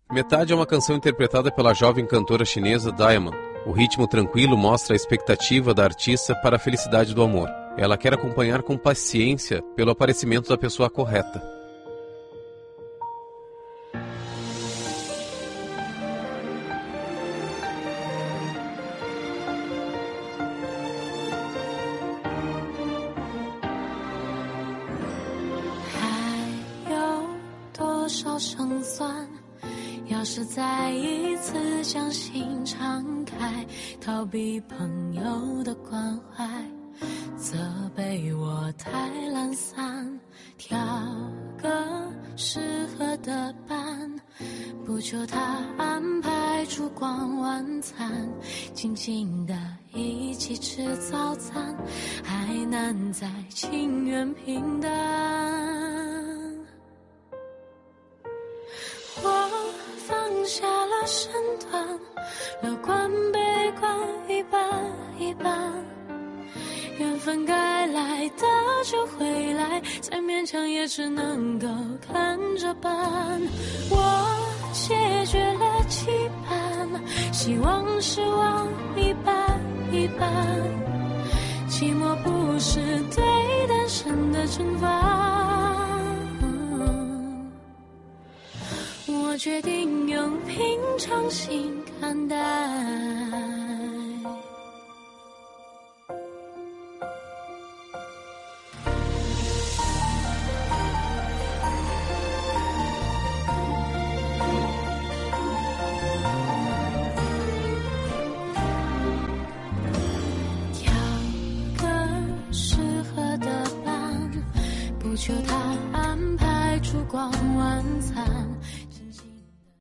Metade é uma canção interpretada pela jovem cantora chinesa Diamond. O ritmo tranquilo mostra a expectativa da artista para a felicidade do amor. Ela quer acompanhar com paciência pelo aparecimento da pessoa correta. 胜算，要是再一次将心敞开，逃避朋友的关怀，责备我太懒散，挑个适合的伴，不求他安排烛光晚餐，静静的一起吃早餐，还难在情愿平淡。我放下了身段，乐观悲观一半一半，缘分该来的就会来，再勉强也只能够看着办。我解决了期盼，希望失望一半一半，寂寞不是对单身的惩罚。我决定用平常心看待。挑个适合的伴，不求他安排烛光